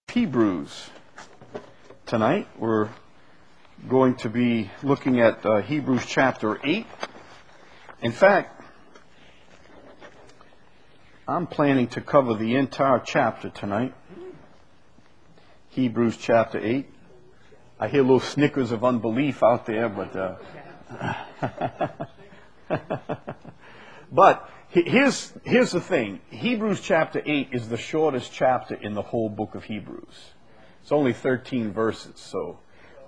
Hebrews. Tonight we're going to be looking at Hebrews chapter 8. In fact, I'm planning to cover the entire chapter tonight. Hebrews chapter 8. I hear little snickers of unbelief out there, but here's the thing. Hebrews chapter 8 is the shortest chapter in the whole book of Hebrews. It's only 13 verses, so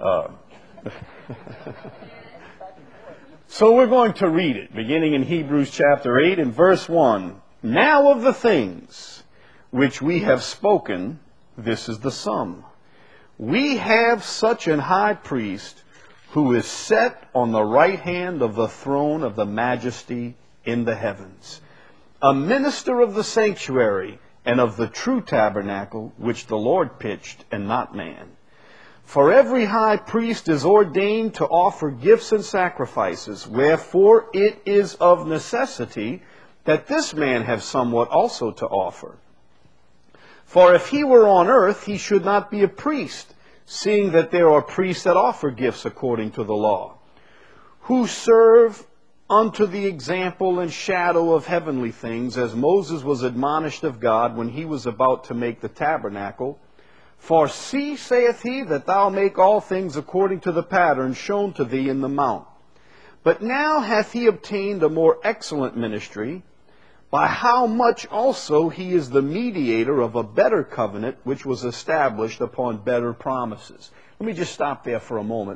we're going to read it, beginning in Hebrews chapter 8 and verse 1. Now of the things which we have spoken, this is the sum. We have such an high priest who is set on the right hand of the throne of the majesty in the heavens, a minister of the sanctuary and of the true tabernacle which the Lord pitched and not man. For every high priest is ordained to offer gifts and sacrifices, wherefore it is of necessity that this man have somewhat also to offer. For if he were on earth, he should not be a priest, seeing that there are priests that offer gifts according to the law, who serve unto the example and shadow of heavenly things, as Moses was admonished of God when he was about to make the tabernacle. For see, saith he, that thou make all things according to the pattern shown to thee in the mount. But now hath he obtained a more excellent ministry, by how much also he is the mediator of a better covenant, which was established upon better promises. Let me just stop there for a moment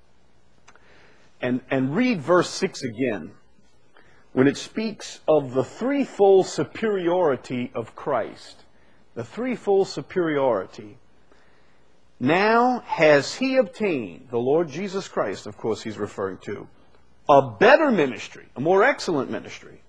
and read verse 6 again, when it speaks of the threefold superiority of Christ. The threefold superiority. Now has he obtained, the Lord Jesus Christ, of course he's referring to, a better ministry, a more excellent ministry,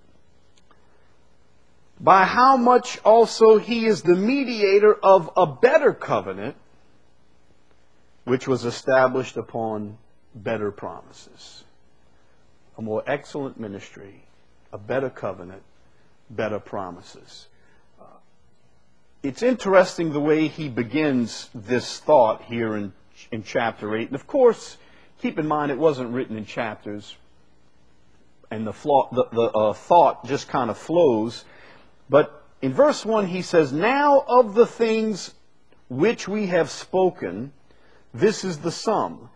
by how much also he is the mediator of a better covenant, which was established upon better promises. A more excellent ministry, a better covenant, better promises. It's interesting the way he begins this thought here in chapter 8. And of course, keep in mind it wasn't written in chapters, and the thought just kind of flows. But in verse 1 he says, now of the things which we have spoken, this is the sum.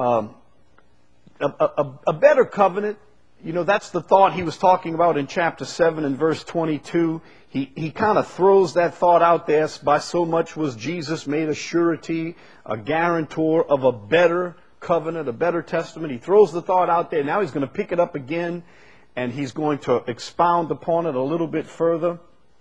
A better covenant, that's the thought he was talking about in chapter 7 and verse 22. He kind of throws that thought out there. By so much was Jesus made a surety, a guarantor of a better covenant, a better testament. He throws the thought out there. Now he's going to pick it up again, and he's going to expound upon it a little bit further.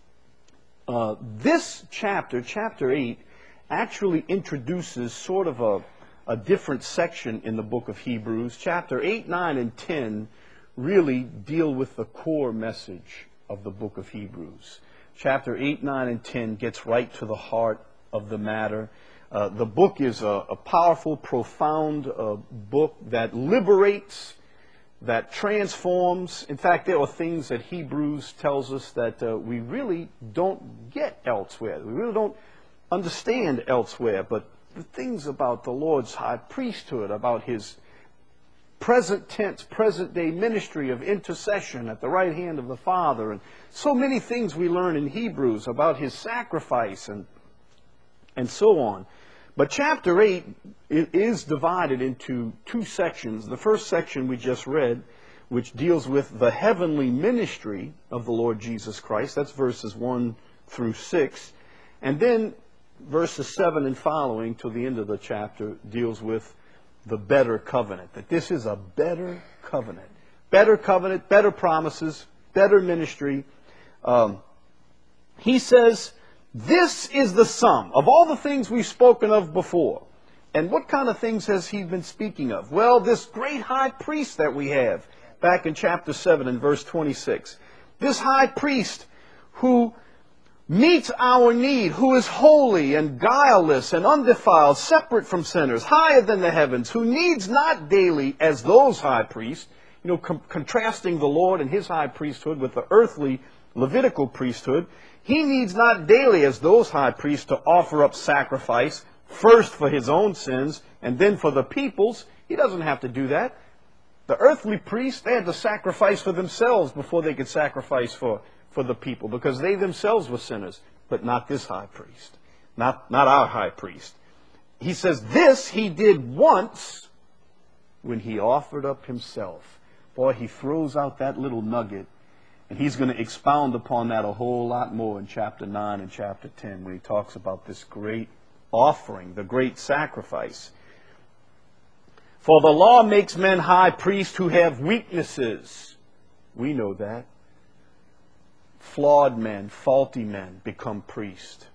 This chapter 8, actually introduces sort of a different section in the book of Hebrews. Chapter 8, 9, and 10 really deal with the core message of the book of Hebrews. Chapter 8, 9, and 10 gets right to the heart of the matter. The book is a powerful, profound book that liberates, that transforms. In fact, there are things that Hebrews tells us that we really don't get elsewhere. We really don't understand elsewhere. But the things about the Lord's high priesthood, about his present tense, present day ministry of intercession at the right hand of the Father, and so many things we learn in Hebrews about his sacrifice and so on. But chapter 8 is divided into two sections. The first section we just read, which deals with the heavenly ministry of the Lord Jesus Christ. That's verses 1 through 6. And then verses 7 and following till the end of the chapter deals with the better covenant. That this is a better covenant. Better covenant, better promises, better ministry. He says, this is the sum of all the things we've spoken of before. And what kind of things has he been speaking of? Well, this great high priest that we have back in chapter 7 and verse 26. This high priest who meets our need, who is holy and guileless and undefiled, separate from sinners, higher than the heavens, who needs not daily as those high priests, contrasting the Lord and his high priesthood with the earthly Levitical priesthood. He needs not daily, as those high priests, to offer up sacrifice, first for his own sins and then for the people's. He doesn't have to do that. The earthly priests, they had to sacrifice for themselves before they could sacrifice for the people, because they themselves were sinners. But not this high priest. Not our high priest. He says this he did once when he offered up himself. Boy, he throws out that little nugget, and he's going to expound upon that a whole lot more in chapter 9 and chapter 10 when he talks about this great offering, the great sacrifice. For the law makes men high priests who have weaknesses. We know that. Flawed men, faulty men become priests.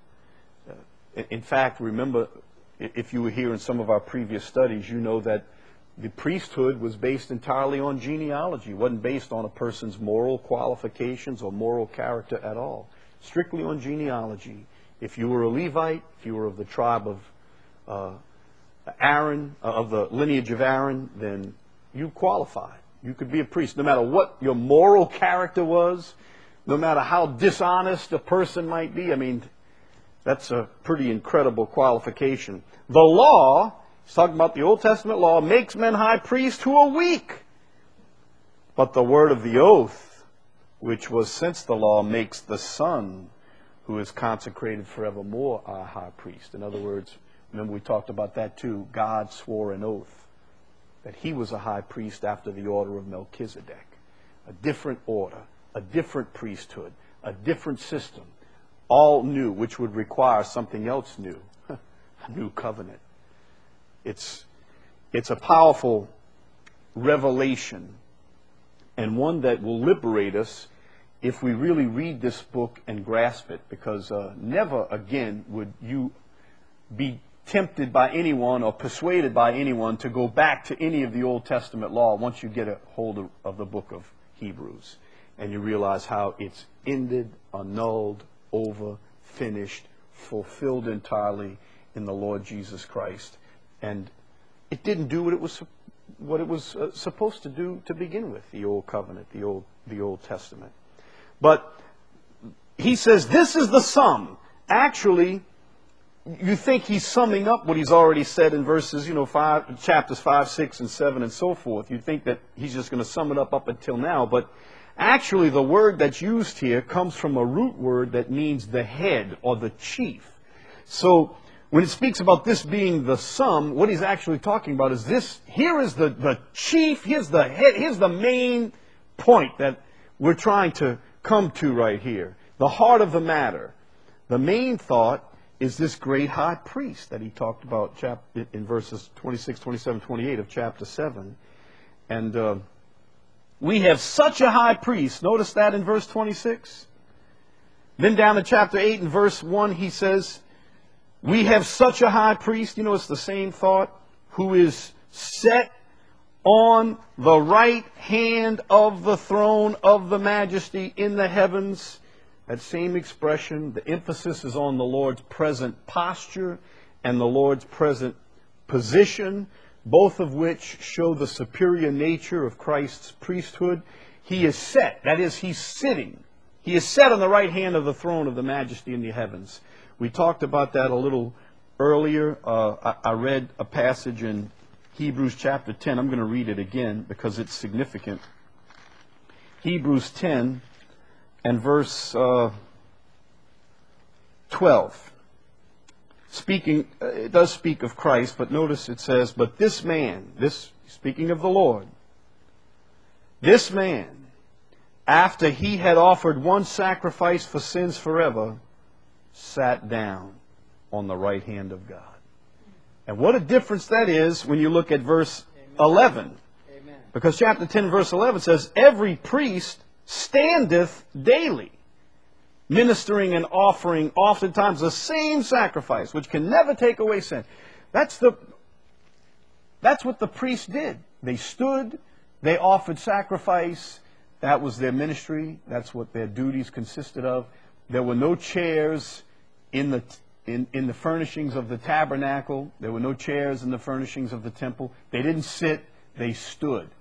In fact, remember, if you were here in some of our previous studies, you know that the priesthood was based entirely on genealogy. It wasn't based on a person's moral qualifications or moral character at all. Strictly on genealogy. If you were a Levite, if you were of the tribe of Aaron, of the lineage of Aaron, then you qualified. You could be a priest. No matter what your moral character was, no matter how dishonest a person might be. I mean, that's a pretty incredible qualification. The law, he's talking about the Old Testament law, makes men high priests who are weak. But the word of the oath, which was since the law, makes the Son, who is consecrated forevermore, our high priest. In other words, remember we talked about that too. God swore an oath that he was a high priest after the order of Melchizedek. A different order, a different priesthood, a different system, all new, which would require something else new, a new covenant. It's a powerful revelation, and one that will liberate us if we really read this book and grasp it, because never again would you be tempted by anyone or persuaded by anyone to go back to any of the Old Testament law once you get a hold of the book of Hebrews and you realize how it's ended, annulled, over, finished, fulfilled entirely in the Lord Jesus Christ. And it didn't do what it was supposed to do to begin with, the Old Covenant, the Old Testament. But he says this is the sum. Actually, you think he's summing up what he's already said in verses, chapters 5, 6, and 7, and so forth. You think that he's just going to sum it up until now. But actually, the word that's used here comes from a root word that means the head or the chief. So when it speaks about this being the sum, what he's actually talking about is this. Here is the chief, here's the head, here's the main point that we're trying to come to right here. The heart of the matter. The main thought is this great high priest that he talked about in verses 26, 27, 28 of chapter 7. And we have such a high priest. Notice that in verse 26. Then down to chapter 8 and verse 1, he says, we have such a high priest. It's the same thought. Who is set on the right hand of the throne of the majesty in the heavens. That same expression, the emphasis is on the Lord's present posture and the Lord's present position, both of which show the superior nature of Christ's priesthood. He is set, that is, he's sitting. He is set on the right hand of the throne of the majesty in the heavens. We talked about that a little earlier. I read a passage in Hebrews chapter 10. I'm going to read it again because it's significant. Hebrews 10 and verse 12. It does speak of Christ, but notice it says, but this man, speaking of the Lord, this man, after he had offered one sacrifice for sins forever, sat down on the right hand of God. And what a difference that is when you look at verse 11. Amen. Because chapter 10 verse 11 says, every priest standeth daily, ministering and offering oftentimes the same sacrifice, which can never take away sin. That's what the priests did. They stood, they offered sacrifice. That was their ministry. That's what their duties consisted of. There were no chairs in the furnishings of the tabernacle. There were no chairs in the furnishings of the temple. They didn't sit, they stood.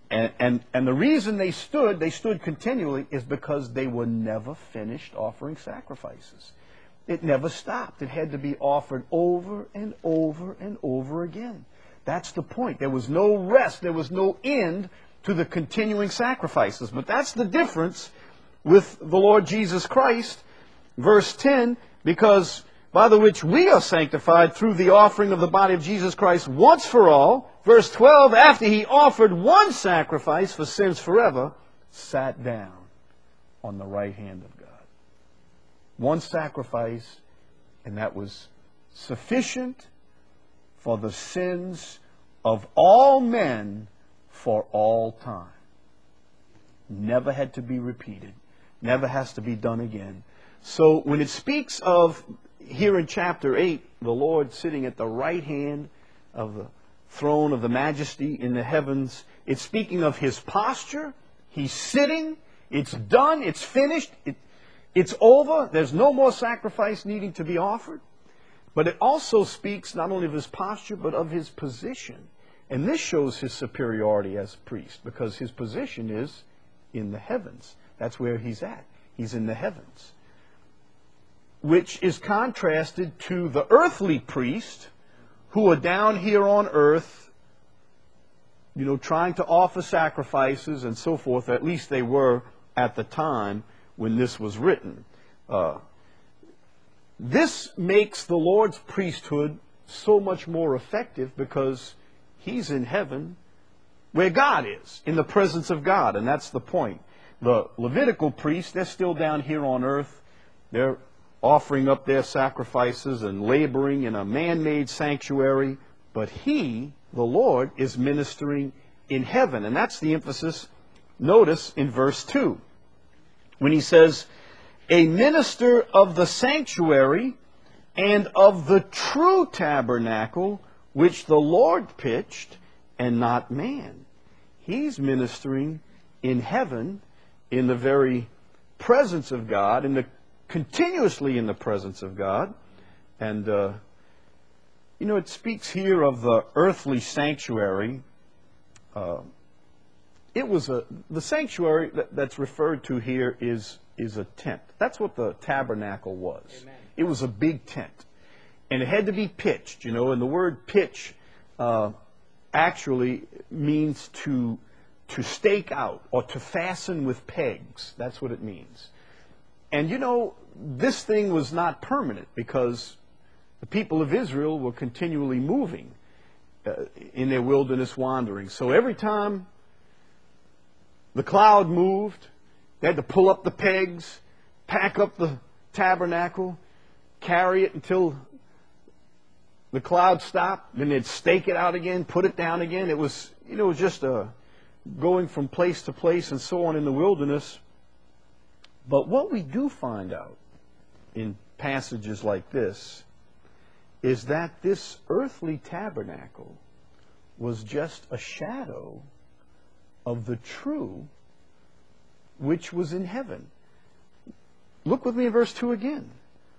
And the reason they stood continually, is because they were never finished offering sacrifices. It never stopped. It had to be offered over and over and over again. That's the point. There was no rest. There was no end to the continuing sacrifices. But that's the difference with the Lord Jesus Christ. Verse 10, because by the which we are sanctified through the offering of the body of Jesus Christ once for all. Verse 12, after he offered one sacrifice for sins forever, sat down on the right hand of God. One sacrifice, and that was sufficient for the sins of all men for all time. Never had to be repeated. Never has to be done again. So when it speaks of, here in chapter 8, the Lord sitting at the right hand of the throne of the majesty in the heavens, it's speaking of his posture. He's sitting. It's done. It's finished. It's over. There's no more sacrifice needing to be offered. But it also speaks not only of his posture, but of his position. And this shows his superiority as priest, because his position is in the heavens. That's where he's at. He's in the heavens. Which is contrasted to the earthly priest, who are down here on earth, trying to offer sacrifices and so forth. At least they were at the time when this was written. This makes the Lord's priesthood so much more effective, because he's in heaven where God is, in the presence of God. And that's the point. The Levitical priests, they're still down here on earth. They're offering up their sacrifices and laboring in a man-made sanctuary. But he, the Lord, is ministering in heaven. And that's the emphasis, notice, in verse 2. When he says, a minister of the sanctuary and of the true tabernacle, which the Lord pitched, and not man. He's ministering in heaven, in the very presence of God, continuously in the presence of God. And, it speaks here of the earthly sanctuary. The sanctuary that's referred to here is a tent. That's what the tabernacle was. Amen. It was a big tent. And it had to be pitched, and the word pitch actually means to stake out or to fasten with pegs. That's what it means. And this thing was not permanent, because the people of Israel were continually moving in their wilderness wandering. So every time the cloud moved, they had to pull up the pegs, pack up the tabernacle, carry it until the cloud stopped, then they'd stake it out again, put it down again. It was just going from place to place and so on in the wilderness. But what we do find out in passages like this is that this earthly tabernacle was just a shadow of the true which was in heaven. Look with me in verse 2 again.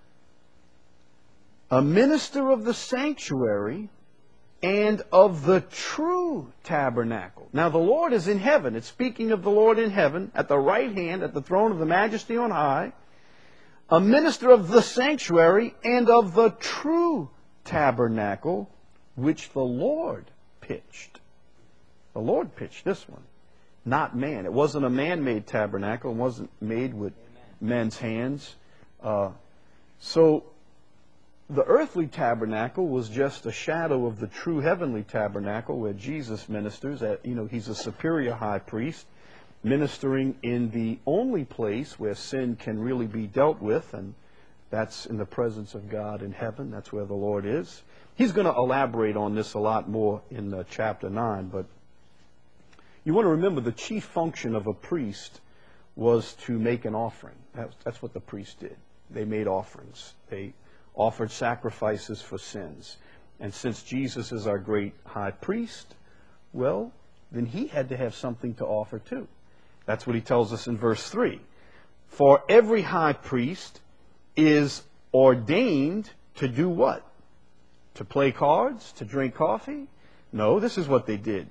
A minister of the sanctuary and of the true tabernacle. Now the Lord is in heaven. It's speaking of the Lord in heaven, at the right hand, at the throne of the majesty on high. A minister of the sanctuary and of the true tabernacle, which the Lord pitched. The Lord pitched this one, not man. It wasn't a man-made tabernacle. It wasn't made with men's hands. So the earthly tabernacle was just a shadow of the true heavenly tabernacle where Jesus ministers. He's a superior high priest, ministering in the only place where sin can really be dealt with, and that's in the presence of God in heaven. That's where the Lord is. He's going to elaborate on this a lot more in chapter 9, but you want to remember the chief function of a priest was to make an offering. That's what the priest did. They made offerings. They offered sacrifices for sins. And since Jesus is our great high priest, well, then he had to have something to offer too. That's what he tells us in verse 3. For every high priest is ordained to do what? To play cards? To drink coffee? No, this is what they did.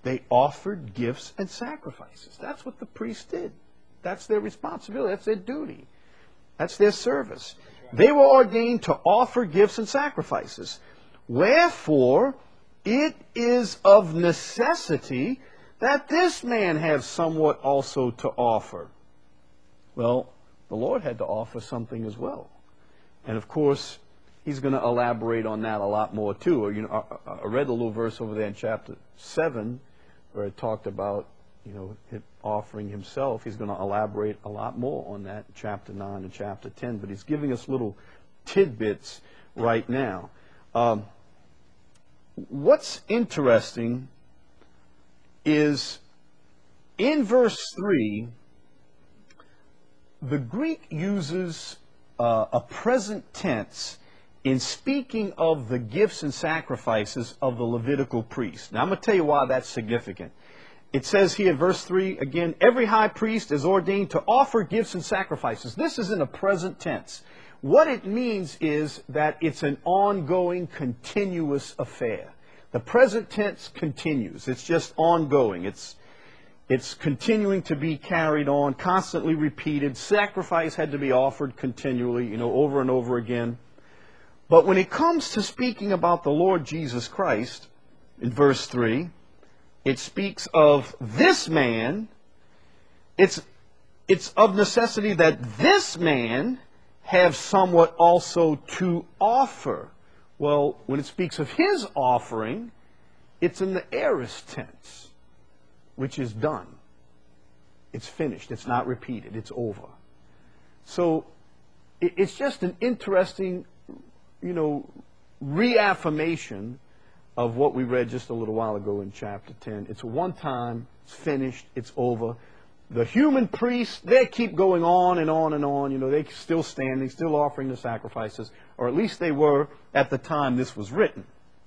They offered gifts and sacrifices. That's what the priests did. That's their responsibility. That's their duty. That's their service. They were ordained to offer gifts and sacrifices. Wherefore, it is of necessity that this man have somewhat also to offer. Well, the Lord had to offer something as well. And of course, he's going to elaborate on that a lot more too. You know, I read a little verse over there in chapter 7 where it talked about, you know, it offering himself. He's going to elaborate a lot more on that in chapter 9 and chapter 10. But he's giving us little tidbits right now. What's interesting is in verse 3, the Greek uses a present tense in speaking of the gifts and sacrifices of the Levitical priest. Now, I'm going to tell you why that's significant. It says here in verse 3, again, every high priest is ordained to offer gifts and sacrifices. This is in a present tense. What it means is that it's an ongoing, continuous affair. The present tense continues. It's just ongoing. It's continuing to be carried on, constantly repeated. Sacrifice had to be offered continually, you know, over and over again. But when it comes to speaking about the Lord Jesus Christ, in verse 3, it speaks of this man. It's of necessity that this man have somewhat also to offer. Well, when it speaks of his offering, it's in the aorist tense, which is done. It's finished. It's not repeated. It's over. So it's just an interesting, you know, reaffirmation of what we read just a little while ago in chapter 10. It's one time. It's finished. It's over. The human priests, they keep going on and on and on. You know, they're still standing, still offering the sacrifices, or at least they were at the time this was written.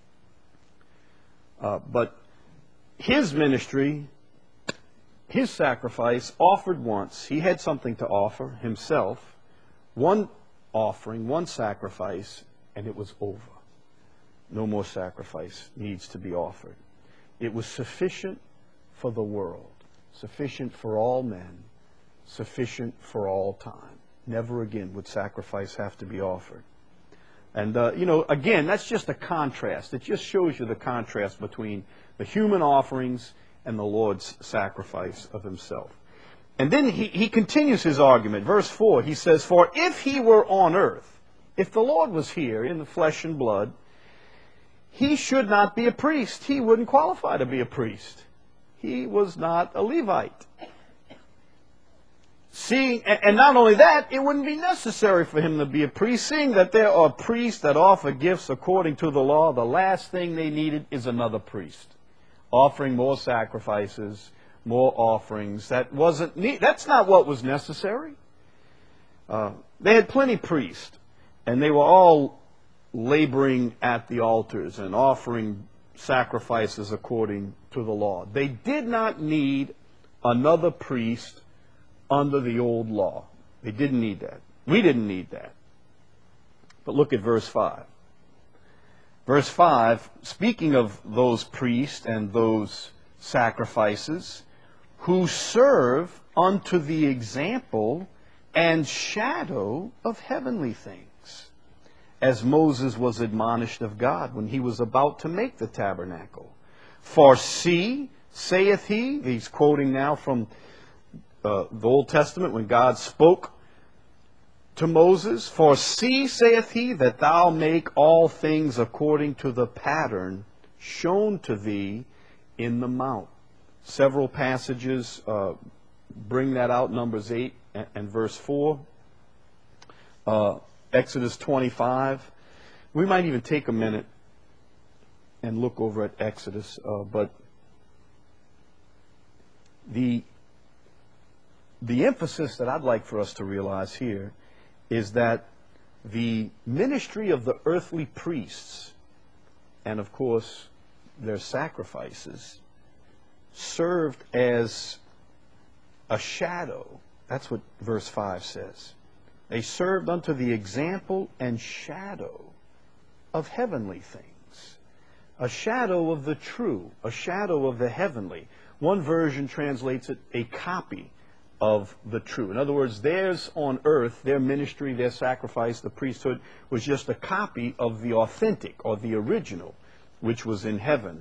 But his ministry, his sacrifice, offered once. He had something to offer himself. One offering, one sacrifice, and it was over. No more sacrifice needs to be offered. It was sufficient for the world, sufficient for all men, sufficient for all time. Never again would sacrifice have to be offered. And, you know, again, that's just a contrast. It just shows you the contrast between the human offerings and the Lord's sacrifice of himself. And then he continues his argument. Verse 4, he says, for if he were on earth, if the Lord was here in the flesh and blood, he should not be a priest. He wouldn't qualify to be a priest. He was not a Levite. Seeing, and not only that, it wouldn't be necessary for him to be a priest. Seeing that there are priests that offer gifts according to the law, the last thing they needed is another priest. Offering more sacrifices, more offerings. That's not what was necessary. They had plenty priests, and they were all laboring at the altars and offering sacrifices according to the law. They did not need another priest under the old law. They didn't need that. We didn't need that. But look at verse 5. Verse 5, speaking of those priests and those sacrifices, who serve unto the example and shadow of heavenly things, as Moses was admonished of God when he was about to make the tabernacle. For see, saith he, he's quoting now from the Old Testament when God spoke to Moses, for see, saith he, that thou make all things according to the pattern shown to thee in the mount. Several passages bring that out, Numbers 8 and verse 4. Exodus 25. We might even take a minute and look over at Exodus, but the emphasis that I'd like for us to realize here is that the ministry of the earthly priests, and of course their sacrifices, served as a shadow. That's what verse 5 says. They served unto the example and shadow of heavenly things. a shadow of the true, a shadow of the heavenly. One version translates it a copy of the true. In other words, theirs on earth, their ministry, their sacrifice, the priesthood, was just a copy of the authentic or the original, which was in heaven.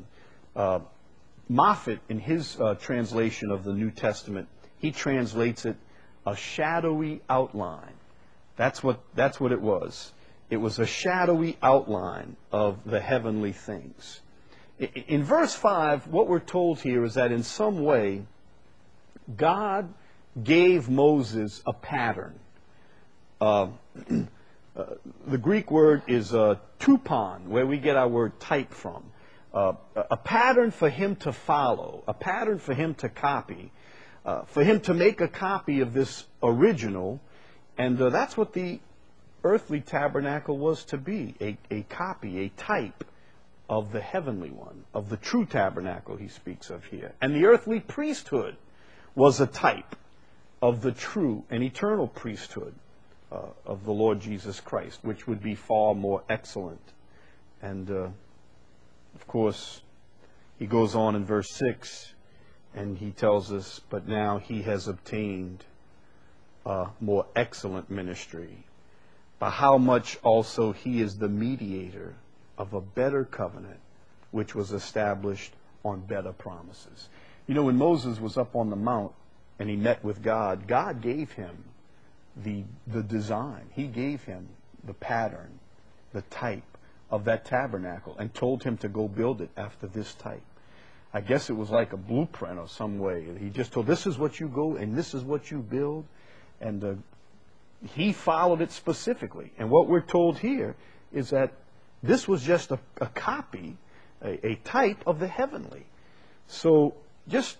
Moffat, in his translation of the New Testament, he translates it a shadowy outline. That's what it was. It was a shadowy outline of the heavenly things. In verse 5, what we're told here is that in some way, God gave Moses a pattern. The Greek word is tupon, where we get our word type from. A pattern for him to follow, a pattern for him to copy, for him to make a copy of this original, and that's what the earthly tabernacle was to be, a copy, a type of the heavenly one, of the true tabernacle he speaks of here. And the earthly priesthood was a type of the true and eternal priesthood of the Lord Jesus Christ, which would be far more excellent. And of course, he goes on in verse 6, and he tells us, but now he has obtained a more excellent ministry, by how much also he is the mediator of a better covenant, which was established on better promises. You know, when Moses was up on the mount and he met with God, God gave him the design. He gave him the pattern, the type of that tabernacle, and told him to go build it after this type. I guess it was like a blueprint or some way. He just told, this is what you go and this is what you build. And he followed it specifically. And what we're told here is that this was just a copy, a type of the heavenly. So just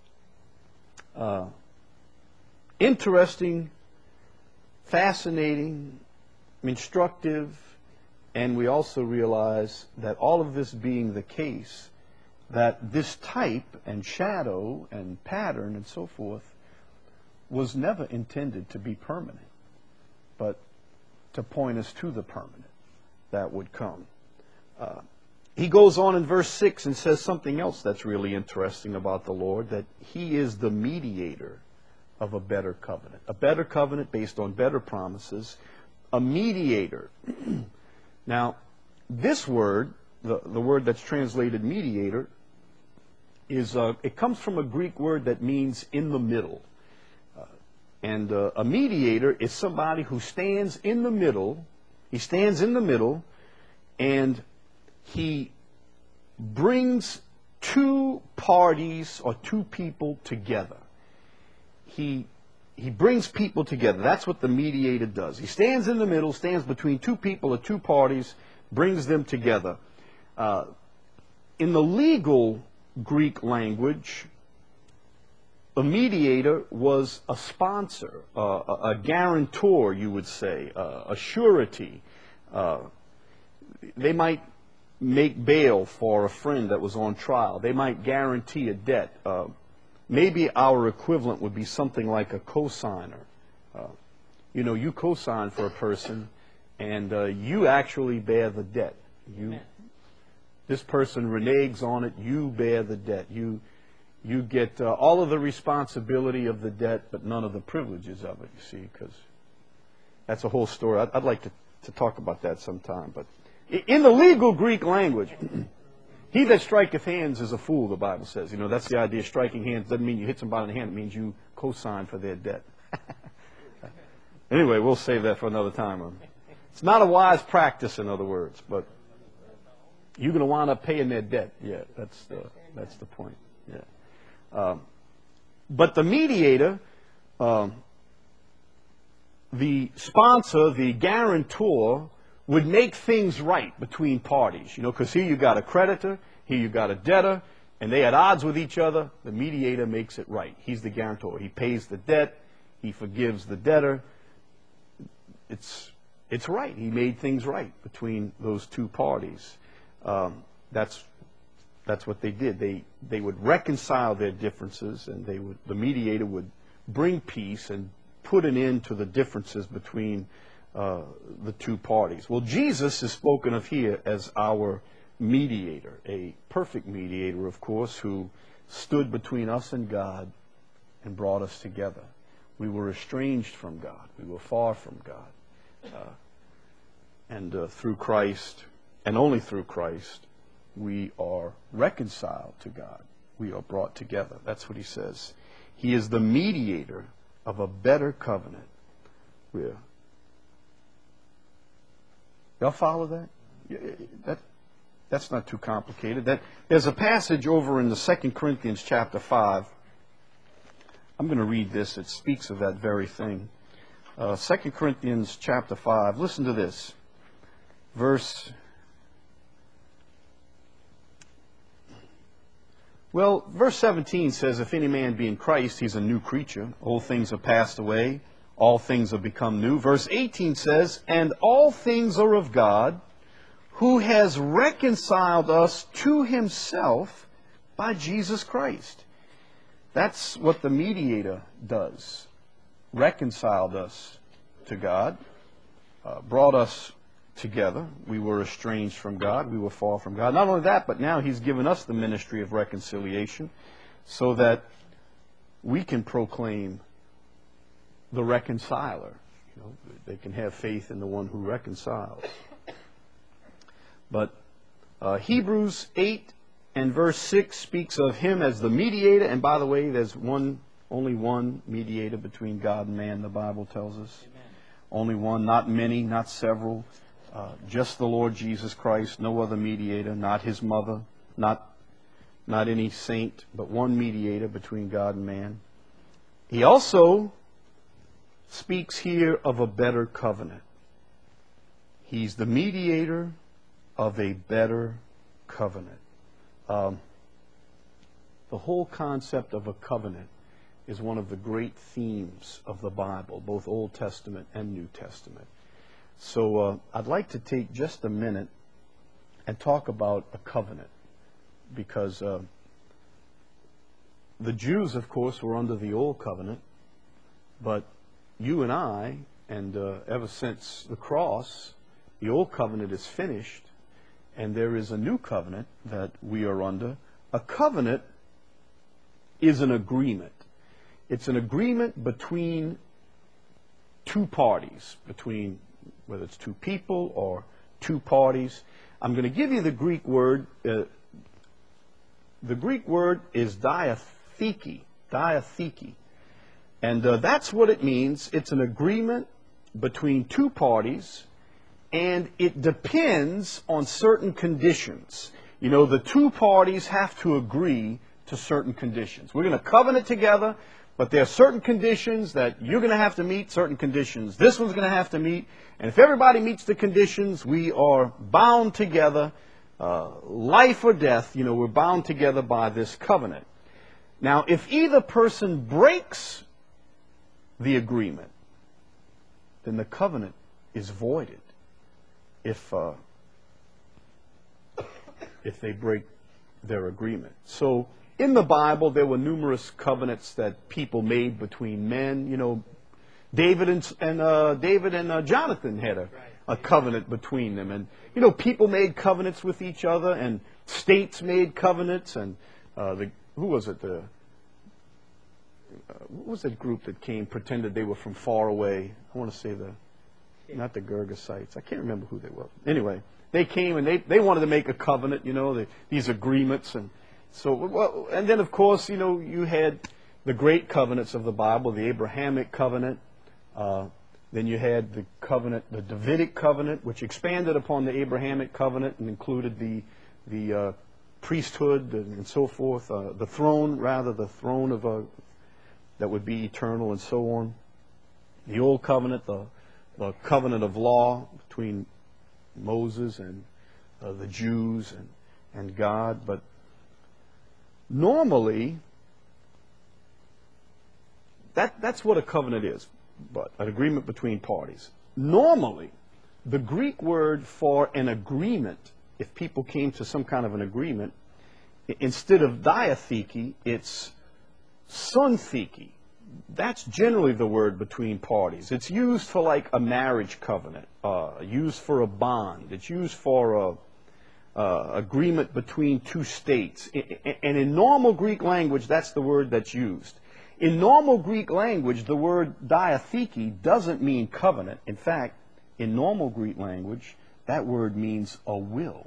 interesting, fascinating, instructive, and we also realize that all of this being the case, that this type and shadow and pattern and so forth was never intended to be permanent, but to point us to the permanent that would come. He goes on in verse 6 and says something else that's really interesting about the Lord, that he is the mediator of a better covenant based on better promises, a mediator. Now, this word, the word that's translated mediator, is it comes from a Greek word that means in the middle. And a mediator is somebody who stands in the middle. He stands in the middle, and he brings two parties or two people together. He brings people together. That's what the mediator does. He stands in the middle, stands between two people or two parties, brings them together. In the legal Greek language, a mediator was a sponsor, a guarantor, you would say, a surety. They might make bail for a friend that was on trial. They might guarantee a debt. Maybe our equivalent would be something like a cosigner. You know, you cosign for a person, and you actually bear the debt. This person reneges on it, you bear the debt. You get all of the responsibility of the debt, but none of the privileges of it, you see, because that's a whole story. I'd like to talk about that sometime. But in the legal Greek language, he that striketh hands is a fool, the Bible says. You know, that's the idea. Striking hands doesn't mean you hit somebody in the hand. It means you co-sign for their debt. Anyway, we'll save that for another time. It's not a wise practice, in other words, but you're going to wind up paying their debt. Yeah, that's the point. Yeah. But the mediator, the sponsor, the guarantor, would make things right between parties. You know, because here you got a creditor, here you got a debtor, and they had odds with each other. The mediator makes it right. He's the guarantor. He pays the debt. He forgives the debtor. It's right. He made things right between those two parties. That's what they did. They would reconcile their differences, and the mediator would bring peace and put an end to the differences between the two parties. Well, Jesus is spoken of here as our mediator, a perfect mediator, of course, who stood between us and God and brought us together. We were estranged from God. We were far from God. And through Christ, and only through Christ, we are reconciled to God. We are brought together. That's what he says. He is the mediator of a better covenant. Y'all follow that? That's not too complicated. There's a passage over in the 2 Corinthians chapter 5. I'm going to read this. It speaks of that very thing. 2 Corinthians chapter 5. Listen to this. Verse 17 says, if any man be in Christ, he's a new creature. Old things are passed away. All things have become new. Verse 18 says, and all things are of God, who has reconciled us to himself by Jesus Christ. That's what the mediator does. Reconciled us to God, brought us together. We were estranged from God. We were far from God. Not only that, but now he's given us the ministry of reconciliation so that we can proclaim the reconciler. You know, they can have faith in the one who reconciles. But Hebrews 8 and verse 6 speaks of him as the mediator. And by the way, there's only one mediator between God and man, the Bible tells us. Amen. Only one, not many, not several. Just the Lord Jesus Christ, no other mediator, not his mother, not any saint, but one mediator between God and man. He also speaks here of a better covenant. He's the mediator of a better covenant. The whole concept of a covenant is one of the great themes of the Bible, both Old Testament and New Testament. So I'd like to take just a minute and talk about a covenant, because the Jews, of course, were under the Old Covenant, but you and I, and ever since the cross, the Old Covenant is finished, and there is a new covenant that we are under. A covenant is an agreement. It's an agreement between two parties, between whether it's two people or two parties. I'm going to give you the Greek word. The Greek word is diatheke. Diatheke. And that's what it means. It's an agreement between two parties, and it depends on certain conditions. You know, the two parties have to agree to certain conditions. We're going to covenant together, but there are certain conditions that you're going to have to meet, certain conditions this one's going to have to meet. And if everybody meets the conditions, we are bound together, life or death, you know, we're bound together by this covenant. Now, if either person breaks the agreement, then the covenant is voided. If they break their agreement. So in the Bible, there were numerous covenants that people made between men. You know, David and Jonathan had a covenant between them, and you know, people made covenants with each other, and states made covenants, and what was that group that came, pretended they were from far away? I want to say not the Gergesites. I can't remember who they were. Anyway, they came and they wanted to make a covenant, you know, these agreements. And so, and then of course, you know, you had the great covenants of the Bible, the Abrahamic covenant. Then you had the covenant, the Davidic covenant, which expanded upon the Abrahamic covenant and included the priesthood and so forth, the throne of that would be eternal and so on. The Old Covenant, the covenant of law between Moses and the Jews and God. But normally, that's what a covenant is, but an agreement between parties. Normally, the Greek word for an agreement, if people came to some kind of an agreement, instead of diatheke, it's syntheke. That's generally the word between parties. It's used for like a marriage covenant, used for a bond. It's used for agreement between two states. And in normal Greek language, that's the word that's used. In normal Greek language, the word diatheke doesn't mean covenant. In fact, in normal Greek language, that word means a will.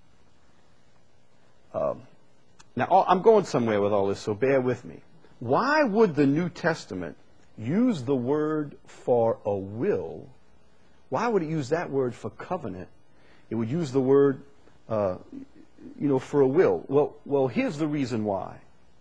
Now, I'm going somewhere with all this, so bear with me. Why would the New Testament use the word for a will? Why would it use that word for covenant? It would use the word, for a will. Well, here's the reason why.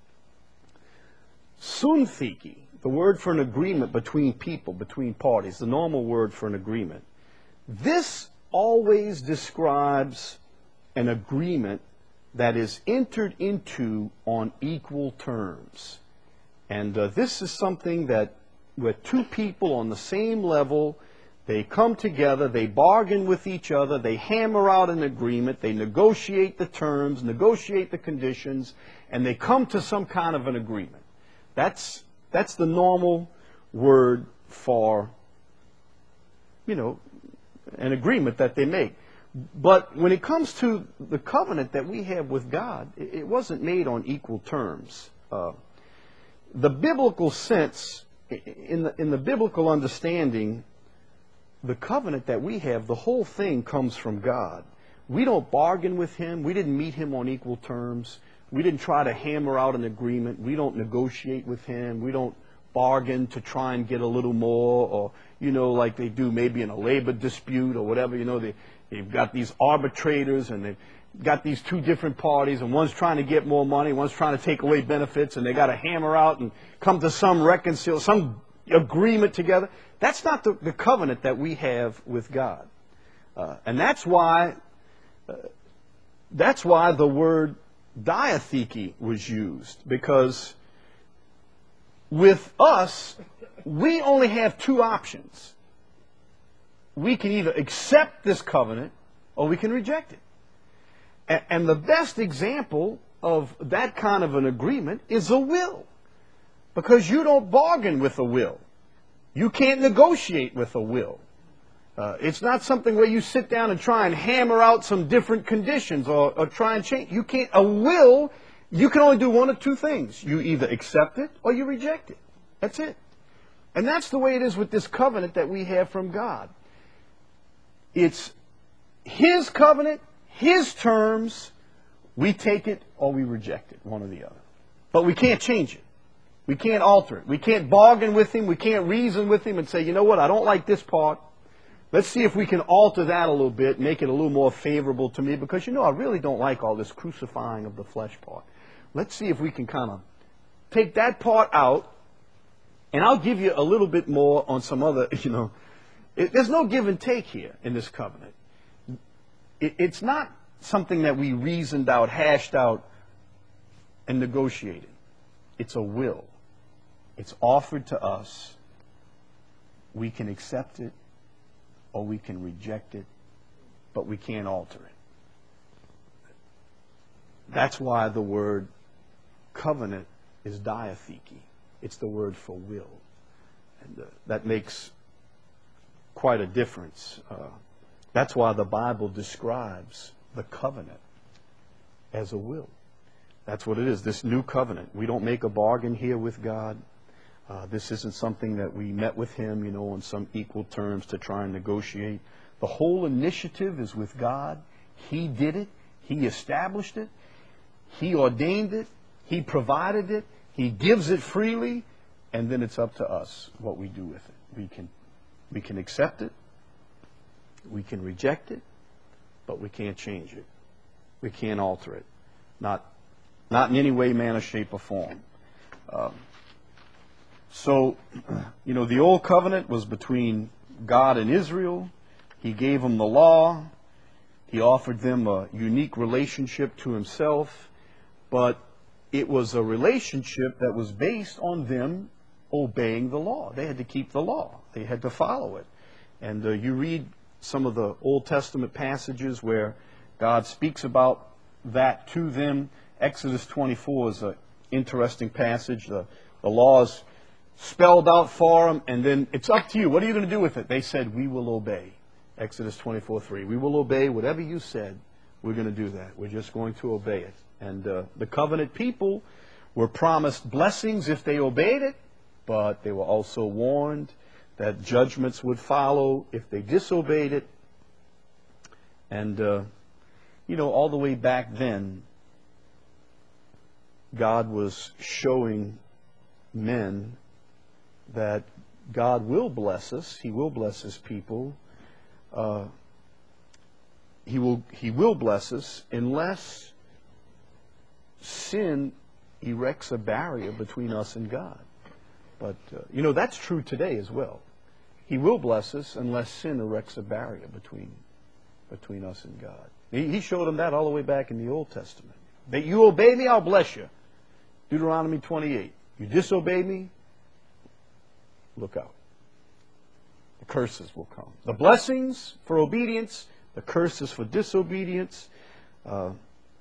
Syntheke, the word for an agreement between people, between parties, the normal word for an agreement. This always describes an agreement that is entered into on equal terms. And this is something that where two people on the same level, they come together, they bargain with each other, they hammer out an agreement, they negotiate the terms, negotiate the conditions, and they come to some kind of an agreement. That's the normal word for, an agreement that they make. But when it comes to the covenant that we have with God, it wasn't made on equal terms. The biblical sense, in the biblical understanding, the covenant that we have, the whole thing comes from God. We don't bargain with Him. We didn't meet Him on equal terms. We didn't try to hammer out an agreement. We don't negotiate with Him. We don't bargain to try and get a little more, or, like they do maybe in a labor dispute or whatever. They've got these arbitrators, and they've got these two different parties, and one's trying to get more money, one's trying to take away benefits, and they got to hammer out and come to some agreement together. That's not the covenant that we have with God. And that's why the word diatheke was used, because with us, we only have two options. We can either accept this covenant or we can reject it. And the best example of that kind of an agreement is a will, because you don't bargain with a will. You can't negotiate with a will. It's not something where you sit down and try and hammer out some different conditions or try and change. A will, you can only do one of two things. You either accept it or you reject it. That's it. And that's the way it is with this covenant that we have from God. It's His covenant, His terms. We take it or we reject it, one or the other. But we can't change it. We can't alter it. We can't bargain with Him. We can't reason with Him and say, you know what, I don't like this part. Let's see if we can alter that a little bit, make it a little more favorable to me, because, I really don't like all this crucifying of the flesh part. Let's see if we can kind of take that part out, and I'll give you a little bit more on some other, there's no give and take here in this covenant. It's not something that we reasoned out, hashed out, and negotiated. It's a will. It's offered to us. We can accept it or we can reject it, but we can't alter it. That's why the word covenant is diatheke. It's the word for will. And that makes quite a difference. That's why the Bible describes the covenant as a will. That's what it is, this new covenant. We don't make a bargain here with God. This isn't something that we met with Him, on some equal terms to try and negotiate. The whole initiative is with God. He did it. He established it. He ordained it. He provided it. He gives it freely. And then it's up to us what we do with it. We can accept it. We can reject it. But we can't change it. We can't alter it. Not in any way, manner, shape, or form. So, the old covenant was between God and Israel. He gave them the law. He offered them a unique relationship to Himself. But it was a relationship that was based on them obeying the law. They had to keep the law. They had to follow it. And you read some of the Old Testament passages where God speaks about that to them. Exodus 24 is an interesting passage. The law is spelled out for them, and then it's up to you. What are you going to do with it? They said, we will obey. Exodus 24:3. We will obey whatever you said. we're going to do that. We're just going to obey it. And the covenant people were promised blessings if they obeyed it, but they were also warned that judgments would follow if they disobeyed it. And, all the way back then, God was showing men that God will bless us. He will bless His people. He will bless us unless sin erects a barrier between us and God. But, that's true today as well. He will bless us unless sin erects a barrier between us and God. He showed them that all the way back in the Old Testament. That you obey me, I'll bless you. Deuteronomy 28. You disobey me, look out. The curses will come. The blessings for obedience, the curses for disobedience. But